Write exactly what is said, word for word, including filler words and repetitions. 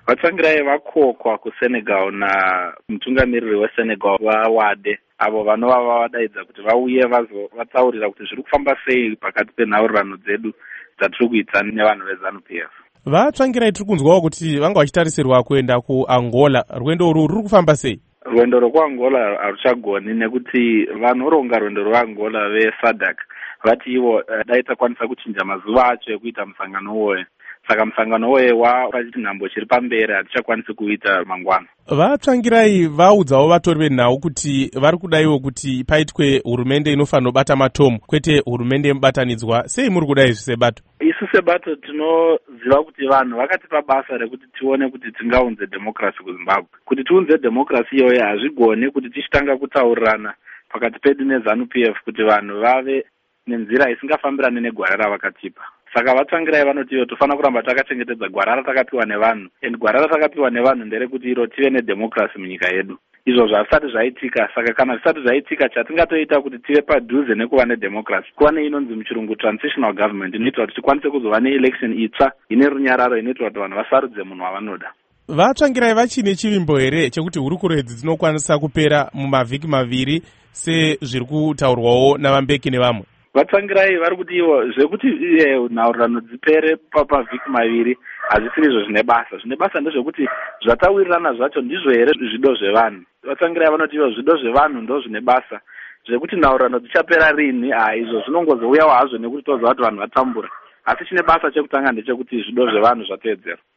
Vatsangirai vakokwa kuSenegal namutungamiriri weSenegal vaWade avo vanova vadaidza kuti vauye vatsaurira kuti zviri kufamba sei pakati penhaurirano dzedu dzatiri kuita nevanhu veZANU P F. Vatsvangirai tiri kunzwawo kuti vanga vachitarisirwa kuenda kuAngola. Rwendo urwu ruri kufamba sei? Rwendo rwekuAngola haruchagoni nekuti vanoronga rwendo rweAngola veSADC vati ivo dai takwanisa kuchinja mazuva acho ekuita musangano uwoyo. Saka musangano uwoyo wapachiti nhambo chiri pamberi hatichakwanisi kuita mangwana. Vatsvangirai vaudzawo vatori venhau kuti vari kudaiwo kuti paitwe hurumende inofanira kubata matomo kwete hurumende yemubatanidzwa. Sei muri kudai izvi sebato? Isu sebato tinoziva kuti vanhu vakatipa basa rekuti tione kuti tingaunze democracy kuZimbabwe. Kuti tiunze democracy iyoyo hazvigoni kuti tichitanga kutaurirana pakati pedu neZANU P F kuti vanhu vave nenzira isingafambirane negwara ravakatipa. Saka Vatsangirai vanoti tofanira kuramba takachengetedza gwara ratakapiwa nevanhu. And gwara ratakapiwa nevanhu nderekuti iro tive nedemocracy munyika yedu. Izvo zvisati zvaitika, saka kana zvisati zvaitika chatingatoita kuti tive padhuze nekuva nedemocracy. Kuva neinonzi muchirungu transitional government inoita kuti tikwanise kuzova neelection itsva ine runyararo inoita kuti vanhu vasarudze munhu wavanoda. Vatsvangirai vachine chivimbo here chekuti hurukuro idzi dzinokwanisa kupera mumavhiki maviri sezviri kutaurwawo navambeki nevamwe? Vatsangirai vari kuti ivo zvekuti nhaurirano dzipere pamavhiki maviri hazvisiri izvo zvine basa. Zvine basa ndezvekuti zvatawirirana zvacho ndizvo here zvido zvevanhu. Vatsangirai vanoti ivo zvido zvevanhu ndo zvine basa. Zvekuti nhaurirano dzichapera rini, izvo zvinongozouyawo hazvo nekuti toziva kuti vanhu vatambura. Asi chine basa chekutanga ndechekuti zvido zvevanhu zvateedzera.